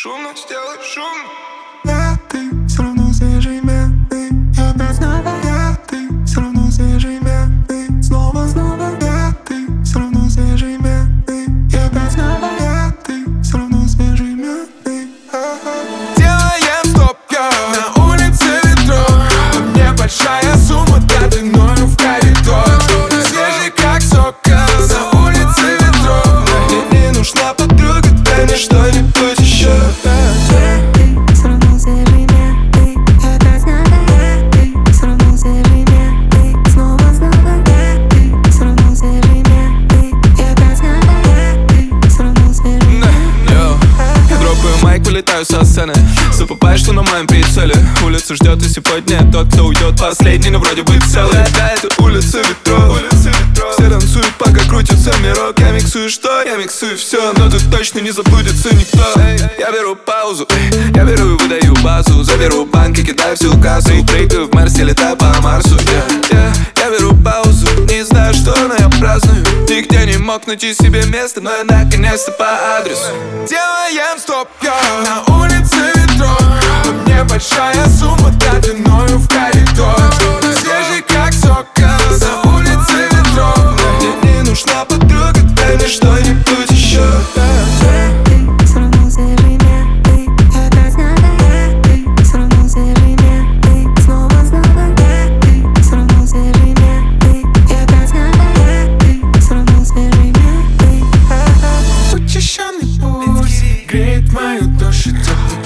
Шумно, сделай шумно. Ты все равно свежий мятный. Я опять снова ты все равно свежий мятный. Снова ты все равно свежий мятный. Я опять снова ты все равно свежий мятный. Делаем стоп, на улице ветров. На мне большая сумма, да ты ноль в коридор. Свежий как сок, на улице ветров. Мне не нужна подруга, дай мне что-нибудь еще. Вылетаю со сцены, забываю, что на моем прицеле. Улица ждет, и сегодня тот, кто уйдет последний, но вроде бы целый. Да, это улица ветров. Все танцуют, пока крутится мирок. Я миксую что? Я миксую все, но тут точно не забудется никто. Я беру паузу, я беру и выдаю базу. Заберу банк и кидаю всю кассу. Прыгаю в Марсе, летаю по Марсу. Я беру паузу, не знаю что, но я праздную. Нигде не мог найти себе место, но я наконец-то по адресу. Делаем стоп, на улице ветров. На мне большая сумма, да ты ноль в коридор. Свежий как сок, на улице ветров. Мне не нужна подруга, дай мне что-нибудь еще. Учащенный пульс греет мою душу, теплый